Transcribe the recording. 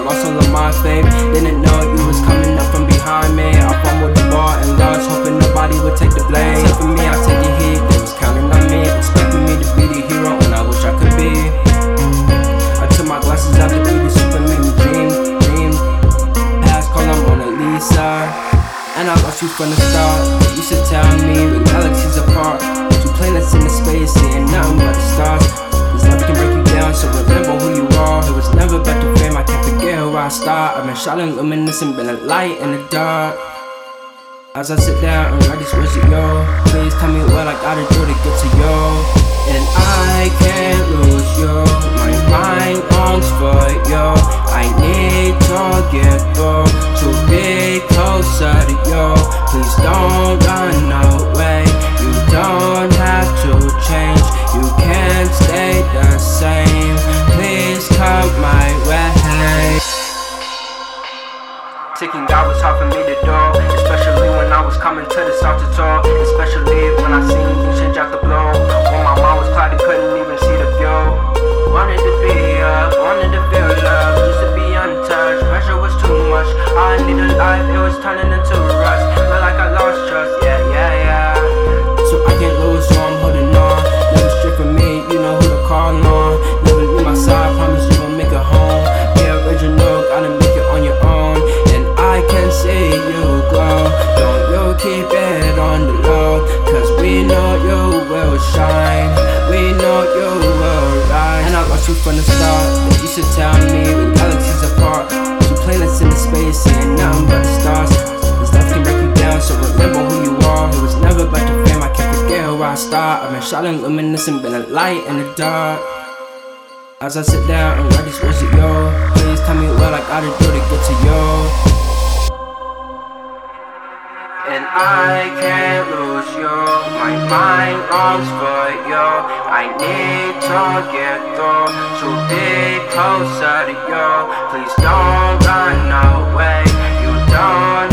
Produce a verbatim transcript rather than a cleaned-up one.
lost all of my fame. Didn't know you was coming up from behind me. I fumbled the ball and lost, hoping nobody would take the blame. Except for me, I take the heat, they was counting on me, expecting me to be the hero, and I wish I could be. I took my glasses out to be the super, made me dream, dream. Past call, I'm Mona Lisa, and I lost you from the start. You should tell me we're galaxies apart, two planets in the space, seeing nothing but the stars. Cause love can break you down, so remember who you are. It was never about the fame, I can't forget who I start. I've been shining luminescent, been a light in the dark. As I sit down and write these words to you, please tell me what I gotta do to get to you. And I can't lose you, my mind longs for you. I need to get through, to be closer to you. Please don't run away, you don't have to change, you can't stay the same. Please come my way. Ticking God was hard for me to do, especially when I was coming to the south to tour. Especially when I seen you change out the blue, when my mind was cloudy, couldn't even see the view. Wanted to be up, wanted to feel love, used to be untouched, pressure was too much. All I needed life, it was turning into a rush. Felt like I lost trust, yeah, yeah, yeah. So I can't lose, so I'm holding on. Never straight for me, you know who to call on. Never leave my side, promise you gon' make it home. Be original, gotta make it on your own. I can see you glow, don't you keep it on the low, cause we know you will shine, we know you will rise. And I lost you from the start, but you should tell me we're galaxies apart, two planets in the space, seeing nothing but the stars. This life can break you down, so remember who you are. It was never about the fame, I can't forget who I start. I've been shining luminescent, been a light in the dark. As I sit down and write these words to you, please tell me what I gotta do to get to you. And I can't lose you, my mind longs for you. I need to get through, to be closer to you. Please don't run away, you don't